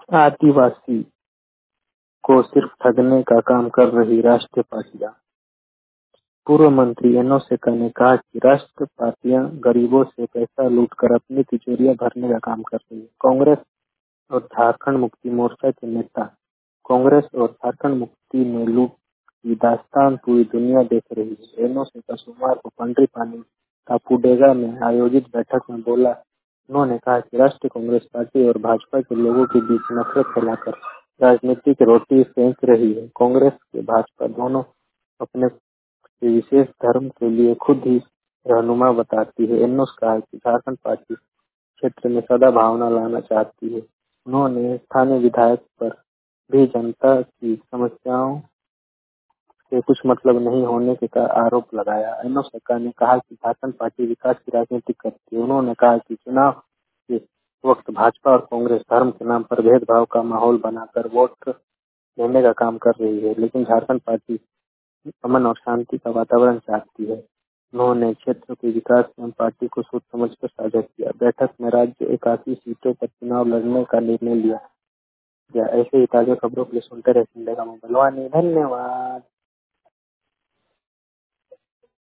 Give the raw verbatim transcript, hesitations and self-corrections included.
आदिवासी को सिर्फ ठगने का काम कर रही राष्ट्रीय पार्टियां। पूर्व मंत्री एनोस एक्का ने कहा कि राष्ट्रीय पार्टियां गरीबों से पैसा लूटकर अपनी तिजोरियां भरने का काम कर रही है। कांग्रेस और झारखंड मुक्ति मोर्चा के नेता कांग्रेस और झारखंड मुक्ति में लूट की दास्तान पूरी दुनिया देख रही है। एनोस एक्का सोमवार को पंडरीपानी कापुडेगा में आयोजित बैठक में बोला। उन्होंने कहा कि राष्ट्रीय कांग्रेस पार्टी और भाजपा के लोगों के बीच नफरत फैलाकर राजनीतिक रोटी सेंक रही है। कांग्रेस के भाजपा दोनों अपने विशेष धर्म के लिए खुद ही रहनुमा बताती है। एनोस कहा कि झारखंड पार्टी क्षेत्र में सद्भावना लाना चाहती है। उन्होंने स्थानीय विधायक पर भी जनता की समस्याओं से कुछ मतलब नहीं होने का आरोप लगाया। एनोस एक्का ने कहा कि झारखंड पार्टी विकास की राजनीति करती है। उन्होंने कहा कि चुनाव के वक्त भाजपा और कांग्रेस धर्म के नाम पर भेदभाव का माहौल बनाकर वोट लेने का काम कर रही है, लेकिन झारखंड पार्टी अमन और शांति का वातावरण चाहती है। उन्होंने क्षेत्र के विकास एवं पार्टी को सोच समझकर साझा किया। बैठक में राज्य इक्यासी सीटों पर चुनाव लड़ने का निर्णय लिया गया। ऐसे ही ताजा खबरों के लिए सुनते रहे सिंह का मोबाइल। धन्यवाद।